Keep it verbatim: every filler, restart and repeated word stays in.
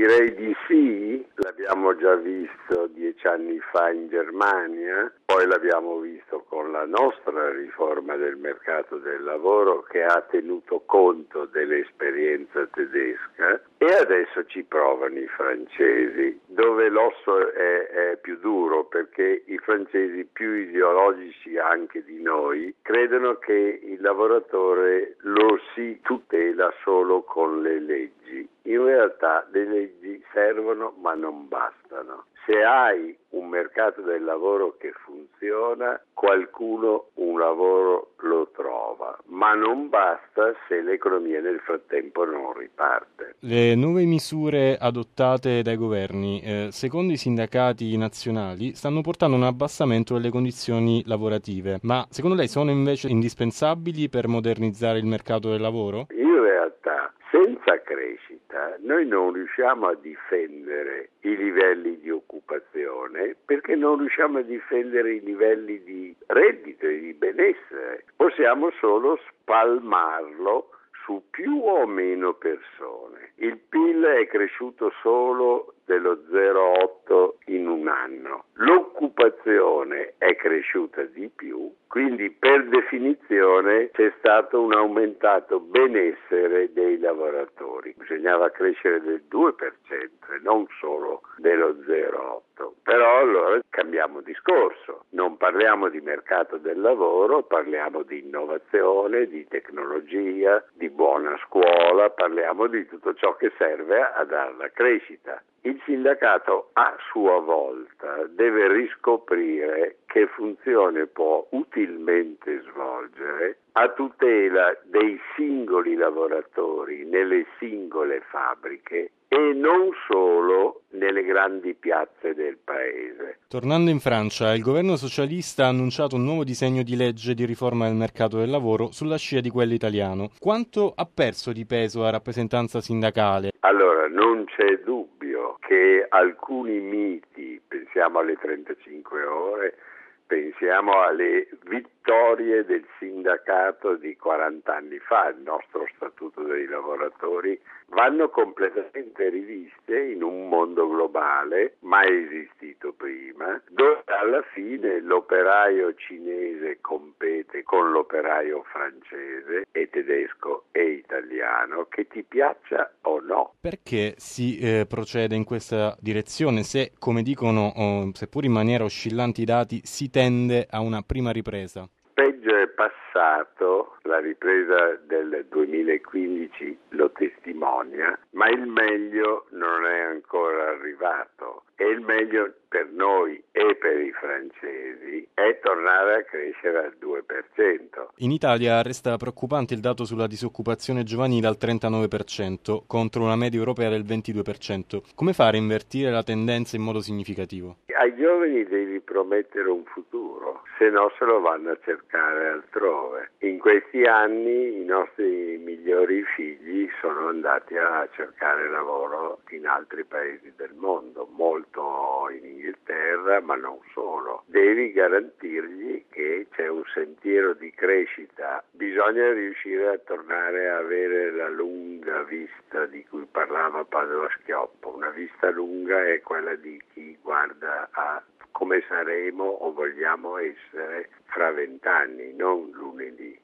direi di sì, l'abbiamo già visto dieci anni fa in Germania, poi l'abbiamo visto con la nostra riforma del mercato del lavoro che ha tenuto conto dell'esperienza tedesca e adesso ci provano i francesi, dove l'osso è, è più duro perché i francesi più ideologici anche di noi credono che il lavoratore lo si tutela solo con le leggi. In realtà le leggi servono ma non bastano. Se hai un mercato del lavoro che funziona, qualcuno un lavoro lo trova, ma non basta se l'economia nel frattempo non riparte. Le nuove misure adottate dai governi, eh, secondo i sindacati nazionali, stanno portando un abbassamento delle condizioni lavorative, ma secondo lei sono invece indispensabili per modernizzare il mercato del lavoro? In realtà, senza crescita, noi non riusciamo a difendere i livelli di occupazione perché non riusciamo a difendere i livelli di reddito e di benessere. Possiamo solo spalmarlo su più o meno persone. Il P I L è cresciuto solo dello zero virgola otto in un anno. L'occupazione è cresciuta di più, quindi per definizione c'è stato un aumentato benessere dei lavoratori. Bisognava crescere del due per cento e non solo dello zero virgola otto. Però allora cambiamo discorso. Non parliamo di mercato del lavoro, parliamo di innovazione, di tecnologia, di buona scuola, parliamo di tutto ciò che serve a dare la crescita. Il sindacato a sua volta deve riscoprire che funzione può utilmente svolgere a tutela dei singoli lavoratori nelle singole fabbriche e non solo nelle grandi piazze del paese. Tornando in Francia, il governo socialista ha annunciato un nuovo disegno di legge di riforma del mercato del lavoro sulla scia di quello italiano. Quanto ha perso di peso la rappresentanza sindacale? Allora, non c'è dubbio che alcuni miti, pensiamo alle trentacinque ore, pensiamo alle vittorie del sindacato di quaranta anni fa, il nostro statuto dei lavoratori, vanno completamente riviste in un mondo globale, mai esistito prima, dove alla fine l'operaio cinese compete con l'operaio francese e tedesco e italiano, che ti piaccia o no. Perché si eh, procede in questa direzione se, come dicono, oh, seppur in maniera oscillanti i dati, si tende a una prima ripresa? Peggio è passato, la ripresa del duemilaquindici lo testimonia, ma il meglio non è ancora arrivato e il meglio per noi e per i francesi è tornare a crescere al due per cento. In Italia resta preoccupante il dato sulla disoccupazione giovanile al trentanove per cento contro una media europea del ventidue per cento. Come fare a invertire la tendenza in modo significativo? Ai giovani devi promettere un futuro, se no se lo vanno a cercare altrove. In questi anni i nostri migliori figli sono andati a cercare lavoro in altri paesi del mondo, molto in Inghilterra, ma non solo. Devi garantirgli che c'è un sentiero di crescita. Bisogna riuscire a tornare a avere la lunga vista di cui parlava Padoa-Schioppa. Una vista lunga è quella di chi guarda a come saremo o vogliamo essere fra vent'anni, non lunedì.